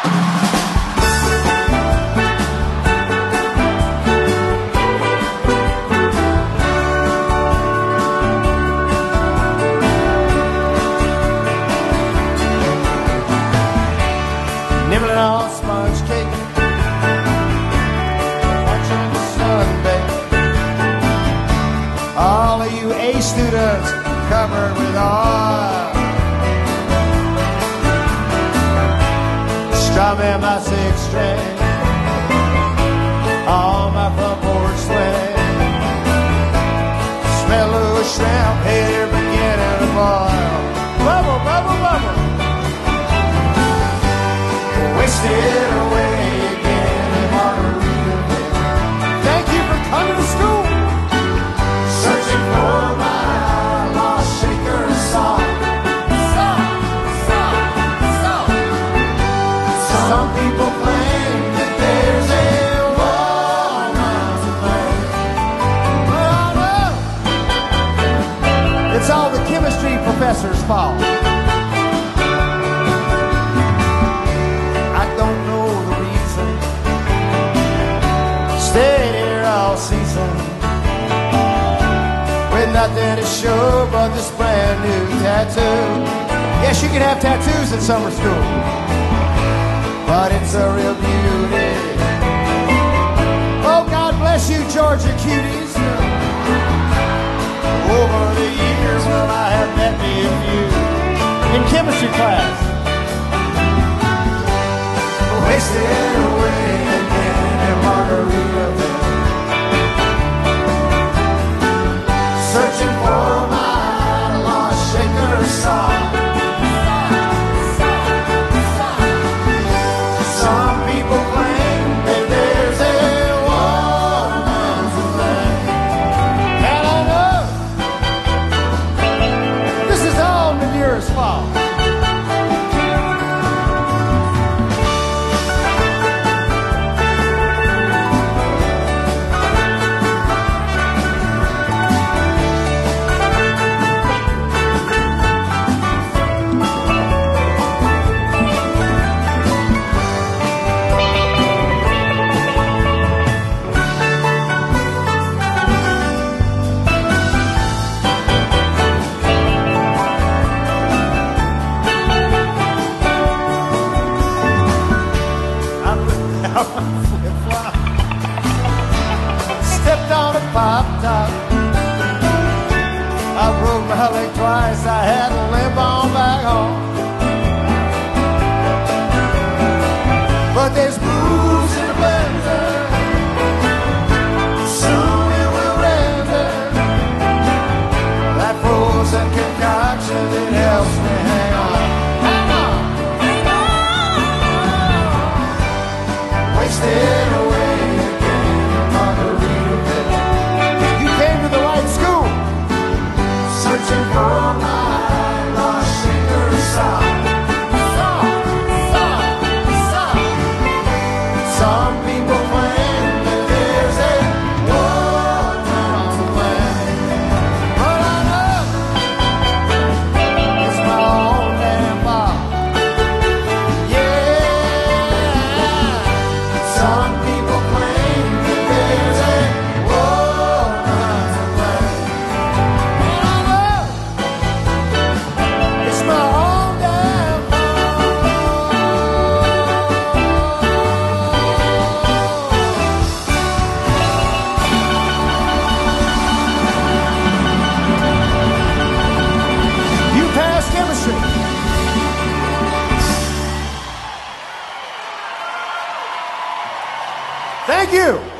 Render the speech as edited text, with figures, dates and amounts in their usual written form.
Nibbling on sponge cake, watching the sun bake. All of you A students covered with oil, strumming my six string on my front porch swing. Smell of shrimp here beginning to boil. Bubble, bubble, bubble. Wasted away again in Margaritaville. Thank you for coming to school. Searching for my lost shaker song. Some people claim that there's a woman to blame. But I know it's all the chemistry professor's fault. Stayed here all season with nothing to show but this brand new tattoo. Yes, you can have tattoos in summer school, but it's a real beauty. Oh, God bless you, Georgia cuties. Over the years, well, I have met me a few in chemistry class. Wasted away again in Margaritaville. Searching for my lost shaker song. Some people claim that there's a woman to blame. And I know this is all Manura's fault. Flip-flop. Stepped on a pop top. I broke my leg twice. I had to limp on back home. But there's booze in the blender. Soon it will render. That frozen concoction, it helps me hang on. Wasted away again in Margaritaville. You came to the right school. Searching for my lost shaker song. Some people claim that there's a woman to blame. But I know it's my own damn fault. Some people claim that there's a woman to blame. And I know it's my own damn fault. You passed chemistry. Thank you.